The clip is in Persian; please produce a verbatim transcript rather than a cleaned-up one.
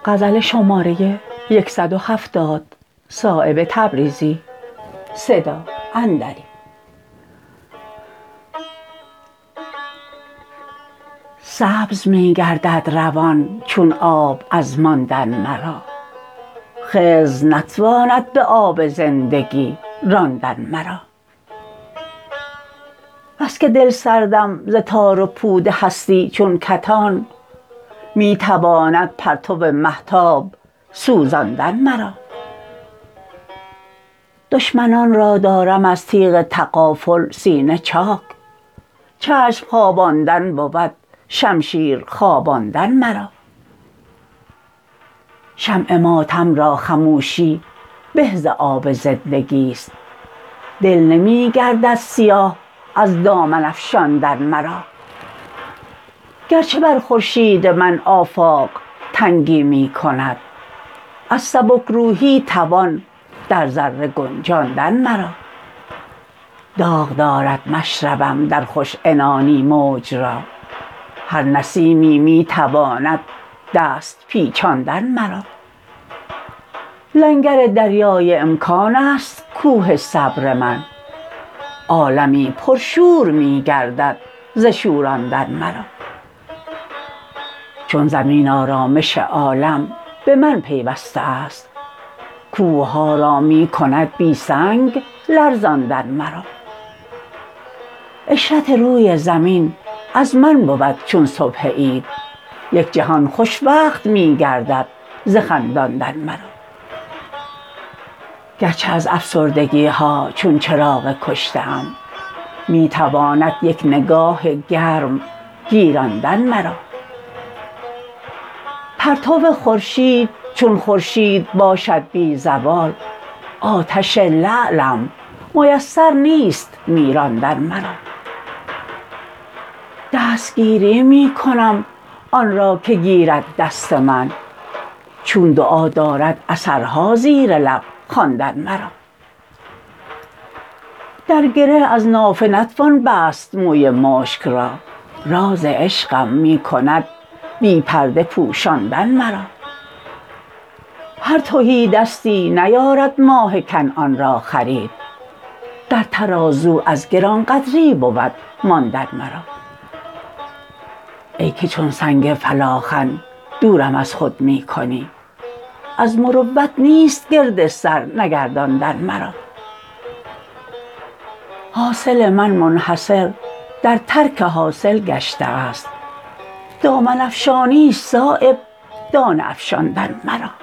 غزل شماره صد و هفتاد. صایب تبریزی. صدا اندری. سبز می گردد روان چون آب از ماندن مرا. خضر نتواند به آب زندگی راندن مرا. بس که دل سردم ز تار و پود هستی چون کتان، می تواند پرتو مهتاب سوزاندن مرا. دشمنان را دارم از تیغ تغافل سینه چاک، چشم خواباندن بود شمشیر خواباندن مرا. شمع ماتم را خموشی به ز آب زندگی است، دل نمی گردد سیاه از دامن افشاندن مرا. گرچه بر خورشید من آفاق تنگی می کند، از سبکروحی توان در ذره گنجاندن مرا. داغ دارد مشربم در خوش عنانی موج را، هر نسیمی می تواند دست پیچاندن مرا. لنگر دریای امکان است کوه صبر من، عالمی پرشور می گردد ز شوراندن مرا. چون زمین آرامش عالم به من پیوسته است، کوه ها را می کند بی سنگ لرزاندن مرا. عشرت روی زمین از من بود چون صبح عید، یک جهان خوشوقت می گردد ز خنداندن مرا. گرچه از افسردگی ها چون چراغ کشته ام، می تواند یک نگاه گرم گیراندن مرا. پرتو خورشید چون خورشید باشد بی زوال، آتش لعلم میسر نیست می راندن مرا. دستگیری می کنم آن را که گیرد دست من، چون دعا دارد اثرها زیر لب خواندن مرا. در گره از نافه نتوان بست موی مشک را، راز عشقم می کند بی پرده پوشاندن مرا. هر تهیدستی نیارد ماه کنعان را خرید، در ترازو از گرانقدری بود ماندن مرا. ای که چون سنگ فلاخن دورم از خود می کنی، از مروت نیست گرد سر نگرداندن مرا. حاصل من منحصر در ترک حاصل گشته است، دامن افشانی است صایب دانه افشاندن مرا.